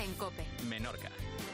en COPE. Menorca.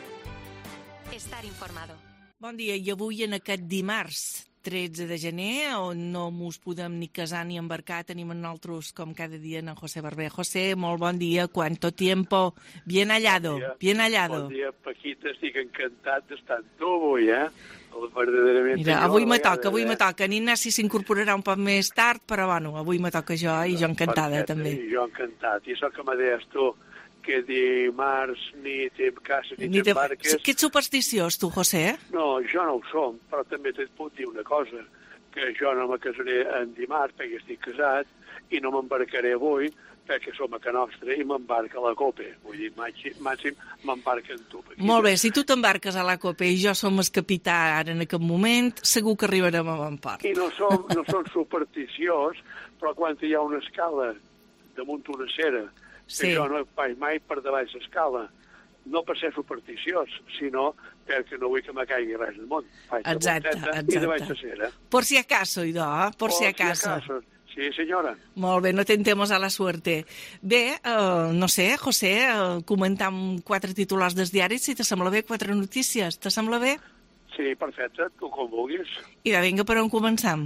Estar informado. Bon dia, i avui en aquest dimarts 13 de gener, on no mos podem ni casar ni embarcar, tenim en nosaltres, com cada dia, en José Barber. José, molt bon dia, cuánto tiempo, bien hallado, bien hallado. Bon dia, Paquita, estic encantat d'estar amb tu avui, Verdaderament. Mira, avui me toca. En Ignasi s'incorporarà un poc més tard, però bueno, avui me toca jo i jo encantada, també. I jo encantat. I això que me deies tu, que dimarts ni te'n cases ni t'embarques... Que ets supersticiós, tu, José? No, jo no ho som, però també et puc dir una cosa, que jo no me casaré en dimarts perquè estic casat i no m'embarcaré avui perquè som a Can Nostra i m'embarca a la COPE. Vull dir, màxim m'embarca en tu. Paquita. Molt bé, si tu t'embarques a la COPE i jo som el capità ara en aquest moment, segur que arribarem a bon port. I no som supersticiós, però quan hi ha una escala damunt una cera, que jo no vaig mai per davall l'escala, no per ser supersticiós, sinó perquè no vull que me caigui res del món. Exacte. I davall la cera. Por si acaso, idò, por si acaso. Sí, senyora. Molt bé, no tentemos a la suerte. Bé, no sé, José, comentam 4 titulars dels diaris, si te sembla bé, 4 notícies. Te sembla bé? Sí, perfecte, tu com vulguis. I vinga, per on començam?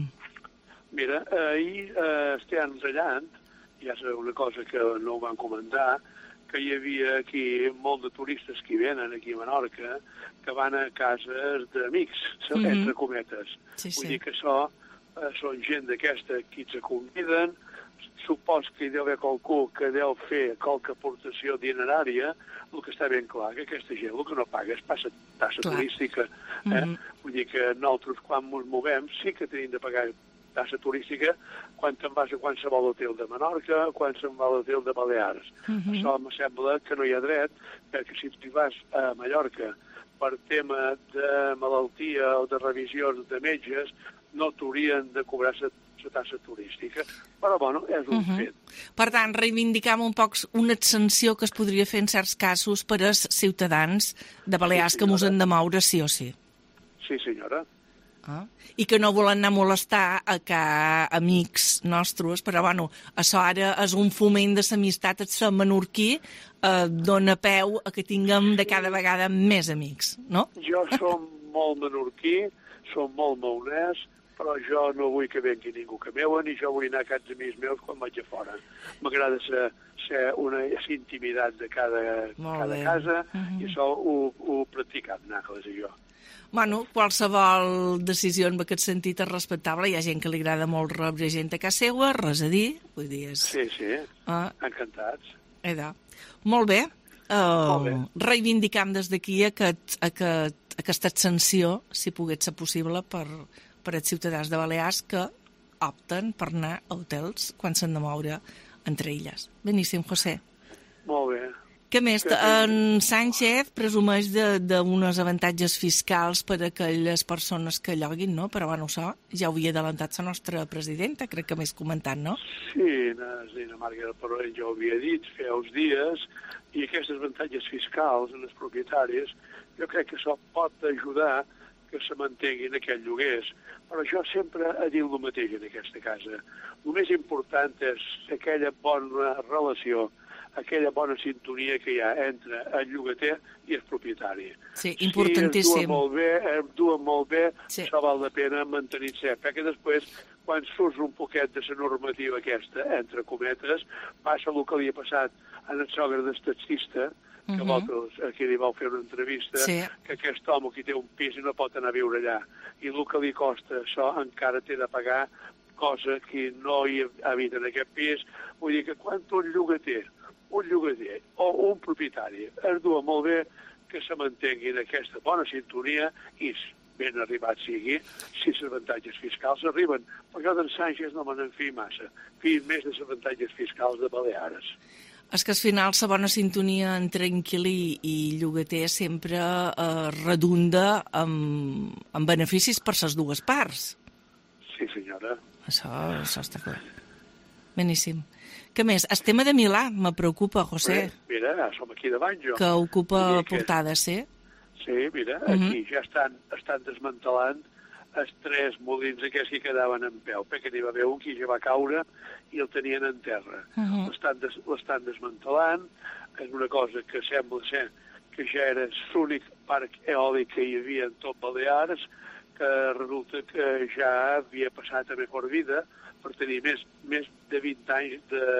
Mira, ahir estem enrellant, ja és una cosa que no ho van comentar, que hi havia aquí molt de turistes que venen aquí a Menorca, que van a cases d'amics, entre cometes. Sí. Vull dir que això són gent d'aquesta que ens conviden, supos que hi deu haver qualcú que deu fer qualque aportació dinerària, el que està ben clar, que aquesta gent el que no paga és tassa turística. Vull dir que nosaltres quan ens movem sí que tenim de pagar tassa turística quan te'n vas a qualsevol hotel de Menorca, quan se'n va a l'hotel de Balears. Això em sembla que no hi ha dret, perquè si tu vas a Mallorca per tema de malaltia o de revisions de metges, no t'haurien de cobrar la tassa turística. Però, bueno, és un fet. Per tant, reivindicam un poc una exenció que es podria fer en certs casos per als ciutadans de Balears que mos han de moure sí o sí. Sí, senyora. I que no volen anar a molestar a amics nostres, però, bueno, això ara és un foment de l'amistat al ser menorquí, dona peu a que tinguem de cada vegada més amics, no? Jo som molt menorquí, som molt maonès, però jo no vull que vengui ningú que meuen i jo vull anar a casa amics meus quan vaig a fora. M'agrada ser una intimitat de cada casa i això ho practicam, Nàcles i jo. Bueno, qualsevol decisió en aquest sentit és respectable. Hi ha gent que li agrada molt rebre gent a casa seva, res a dir. Vull dir, Sí, encantats. Molt bé. Reivindicam des d'aquí aquesta exenció, si pogués ser possible, per als ciutadans de Balears que opten per anar a hotels quan s'han de moure entre illes. Beníssim, José. Molt bé. Què més? En Sánchez presumeix d'uns avantatges fiscals per a aquelles persones que lloguin, no? Però, bueno, això ja ho havia adelantat la nostra presidenta, crec que més comentat, no? Sí, la Margarita Parolin ja ho havia dit fa uns dies, i aquests avantatges fiscals en els propietaris, jo crec que això pot ajudar que se mantinguin aquests lloguers. Però jo sempre he dit el mateix en aquesta casa. El més important és aquella bona relació, aquella bona sintonia que hi ha entre el llogater i el propietari. Sí, importantíssim. Si es duen molt bé, això val la pena mantenir-se, perquè després, quan surts un poquet de la normativa aquesta, entre cometes, passa el que li ha passat a el sogre del taxista, que vosaltres aquí li vau fer una entrevista, que aquest home aquí té un pis i no pot anar a viure allà. I el que li costa això encara té de pagar cosa que no hi habita en aquest pis. Vull dir que quan un llogater o un propietari es dua molt bé que se mantinguin aquesta bona sintonia i ben arribat sigui si els avantatges fiscals arriben. Perquè d'en Sánchez no me n'enfiï massa. Fiï més dels avantatges fiscals de Balears. És que al final la bona sintonia entre inquilí i llogater sempre redunda en beneficis per les dues parts. Sí, senyora. Això està clar. Beníssim. Què més? El tema de Milà me preocupa, José. Mira, som aquí davant, jo. Que ocupa portada, sí? Sí, mira, aquí ja estan desmantelant els 3 molins aquests que quedaven en peu, perquè n'hi va haver un que ja va caure i el tenien en terra. L'estan desmantelant, és una cosa que sembla ser que ja era l'únic parc eòlic que hi havia en tot Balears, que resulta que ja havia passat a mejor vida per tenir més de 20 anys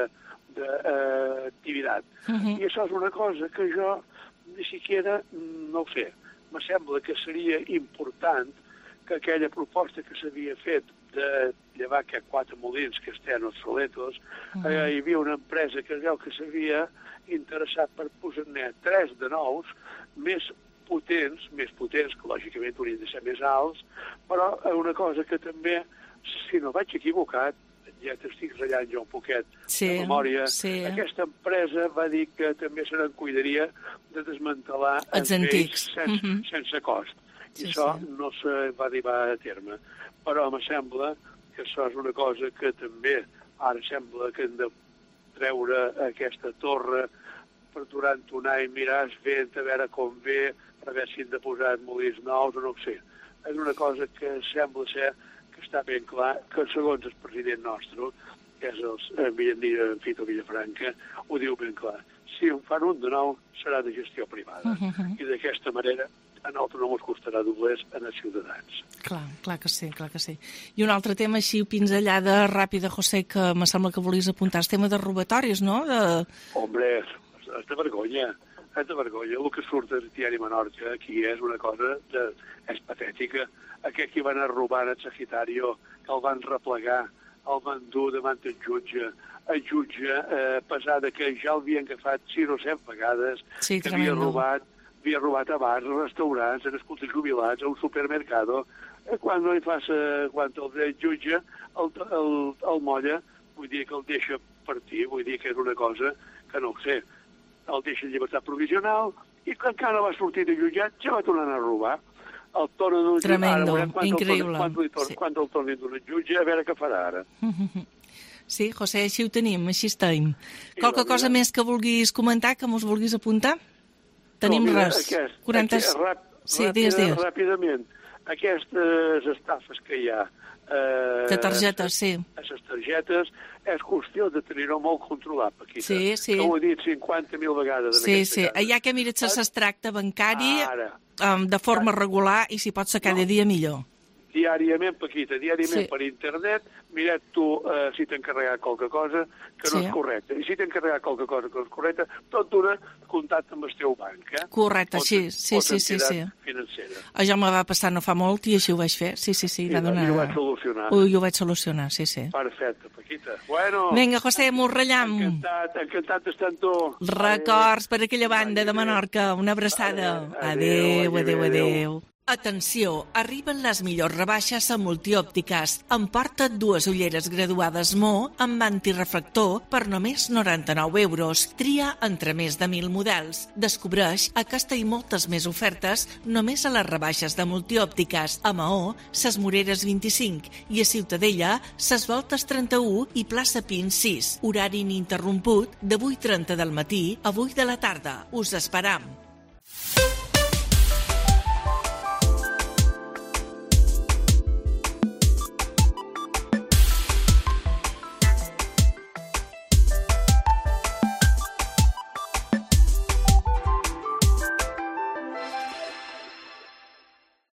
d'activitat. I això és una cosa que jo ni siquiera no ho sé. Me sembla que seria important que aquella proposta que s'havia fet de llevar aquests 4 molins que estan obsoletos, hi havia una empresa que veu que s'havia interessat per posar-ne 3 de nous, més potents, que lògicament haurien de ser més alts, però una cosa que també, si no vaig equivocat, ja t'estic ratllant jo un poquet de memòria, aquesta empresa va dir que també se n'encuidaria de desmantelar els vells sense cost. I això no se va arribar a terme. Però em sembla que això és una cosa que també ara sembla que hem de treure aquesta torre per durant un any mirar vent, a veure com ve, a veure si hem de posar molins nous o no ho sé. És una cosa que sembla ser que està ben clar que segons el president nostre, que és el Fito Villafranca, ho diu ben clar. Si en fan un de nou, serà de gestió privada. I d'aquesta manera a nosaltres no ens costarà doblers en els ciutadans. Clar que sí. I un altre tema així pinzellada ràpida, José, que me sembla que volies apuntar, el tema de robatoris, no? Hombre, és de vergonya. El que surt del diari Menorca aquí és una cosa és patètica. Aquí van a robar el Sagitario, que el van replegar, el van dur davant el jutge. El jutge, a pesar que ja l'havien agafat 6 o 7 vegades, que havia robat a bars, a restaurants, en escoltes jubilats, a un supermercado. Quan el jutge el molla, vull dir que el deixa partir, vull dir que és una cosa que no ho sé. El deixa en llibertat provisional i quan encara va sortir de jutjat ja va tornar a robar. El torna d'un jutge. Tremendo, increïble. Quan el torni d'un jutge, a veure què farà ara. Sí, José, així ho tenim, així estem. Qualque cosa més que vulguis comentar, que mos vulguis apuntar? Tenim res. Sí, digues. Ràpidament, aquestes estafes que hi ha de targetes, sí. Les targetes és qüestió de tenir-ho molt controlat, Paquita. Sí. Que ho he dit 50.000 vegades. Sí. Allà que mires l'extracte bancari de forma regular i si pots ser cada dia millor. Diàriament, Paquita, per internet, mira't tu si t'ha encarregat qualque cosa que no és correcta. I si t'ha encarregat qualque cosa que no és correcta, tot d'una contacte amb el teu banc. Correcte, sí. Financera. Això me va passar no fa molt i així ho vaig fer. Sí. I ho vaig solucionar. Ho vaig solucionar, sí. Perfecte, Paquita. Bueno. Vinga, José, m'ho ratllem. Encantat d'estar amb tu. Records per aquella banda de Menorca. Una abraçada. Adéu. Atenció, arriben les millors rebaixes a Multiòptiques. Emporta't 2 ulleres graduades Mo amb antireflector per només 99 €. Tria entre més de 1.000 models. Descobreix aquesta i moltes més ofertes només a les rebaixes de Multiòptiques. A Maó, Ses Moreres 25 i a Ciutadella, Ses Voltes 31 i Plaça Pins 6. Horari ininterromput de 8:30 del matí a 8 de la tarda. Us esperam.